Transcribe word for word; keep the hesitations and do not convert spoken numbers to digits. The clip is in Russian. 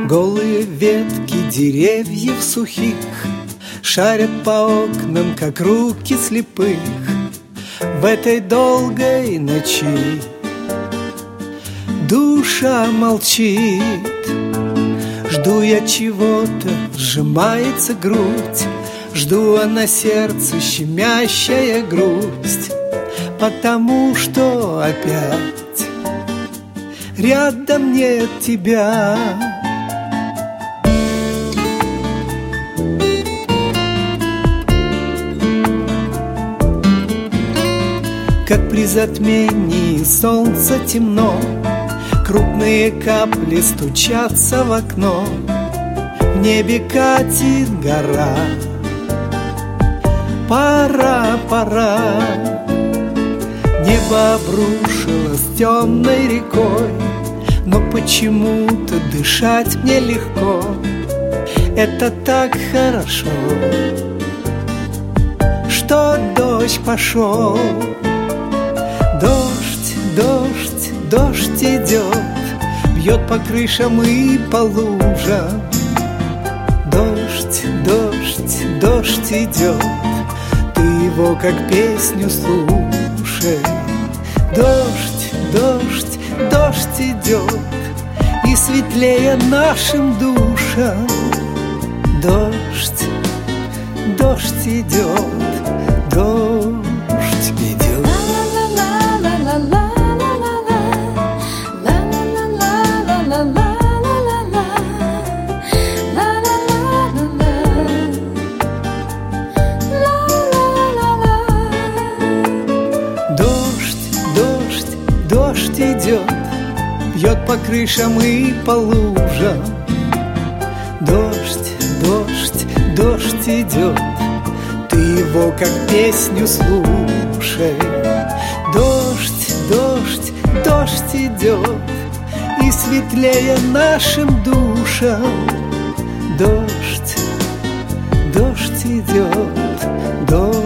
Голые ветки деревьев сухих шарят по окнам, как руки слепых. В этой долгой ночи душа молчит. Жду я чего-то, сжимается грудь. Жду, а на сердце щемящая грусть, потому что опять рядом нет тебя. Как при затмении солнца темно, крупные капли стучатся в окно. В небе катит гора. Пора, пора. Небо обрушилось темной рекой, но почему-то дышать мне легко. Это так хорошо, что дождь пошел. Дождь, дождь, дождь идет, бьет по крышам и по лужам. Дождь, дождь, дождь идет, ты его как песню слушай. Дождь, дождь, дождь идет, и светлее нашим душам. Дождь, дождь идет, дождь идет. Дождь идет, бьет по крышам и по лужам. Дождь, дождь, дождь идет, ты его как песню слушай. Дождь, дождь, дождь идет, и светлее нашим душам. Дождь, дождь идет, дождь.